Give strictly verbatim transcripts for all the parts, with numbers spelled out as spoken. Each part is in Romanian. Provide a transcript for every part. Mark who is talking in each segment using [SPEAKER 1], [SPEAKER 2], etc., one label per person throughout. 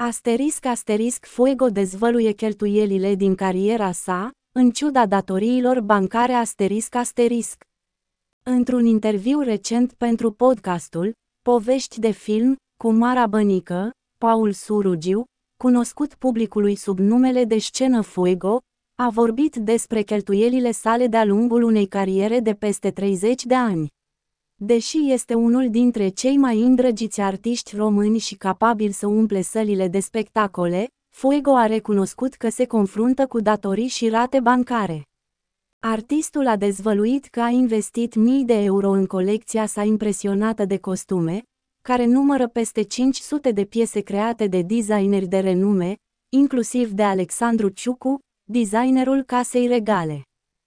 [SPEAKER 1] Asterisc asterisc Fuego dezvăluie cheltuielile din cariera sa, în ciuda datoriilor bancare asterisc asterisc. Într-un interviu recent pentru podcastul Povești de film, cu Mara Bănică, Paul Surugiu, cunoscut publicului sub numele de scenă Fuego, a vorbit despre cheltuielile sale de-a lungul unei cariere de peste treizeci de ani. Deși este unul dintre cei mai îndrăgiți artiști români și capabil să umple sălile de spectacole, Fuego a recunoscut că se confruntă cu datorii și rate bancare. Artistul a dezvăluit că a investit mii de euro în colecția sa impresionată de costume, care numără peste cinci sute de piese create de designeri de renume, inclusiv de Alexandru Ciucu, designerul Casei Regale.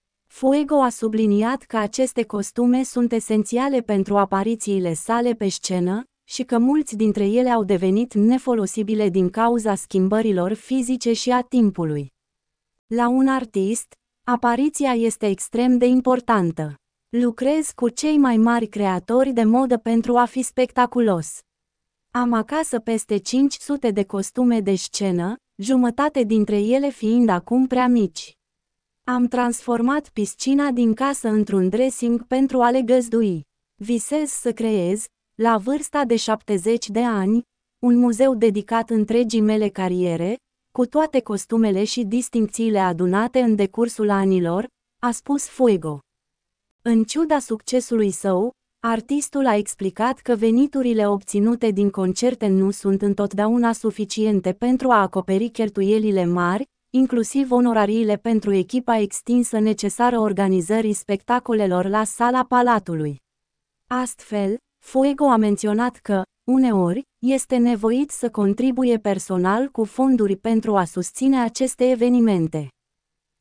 [SPEAKER 1] Fuego a subliniat că aceste costume sunt esențiale pentru aparițiile sale pe scenă, și că mulți dintre ele au devenit nefolosibile din cauza schimbărilor fizice și a timpului. La un artist, apariția este extrem de importantă. Lucrez cu cei mai mari creatori de modă pentru a fi spectaculos. Am acasă peste cinci sute de costume de scenă, jumătate dintre ele fiind acum prea mici. Am transformat piscina din casă într-un dressing pentru a le găzdui. Visez să creez, la vârsta de șaptezeci de ani, un muzeu dedicat întregii mele cariere, cu toate costumele și distincțiile adunate în decursul anilor, a spus Fuego. În ciuda succesului său, artistul a explicat că veniturile obținute din concerte nu sunt întotdeauna suficiente pentru a acoperi cheltuielile mari, inclusiv onorariile pentru echipa extinsă necesară organizării spectacolelor la Sala Palatului. Astfel, Fuego a menționat că, uneori, este nevoit să contribuie personal cu fonduri pentru a susține aceste evenimente.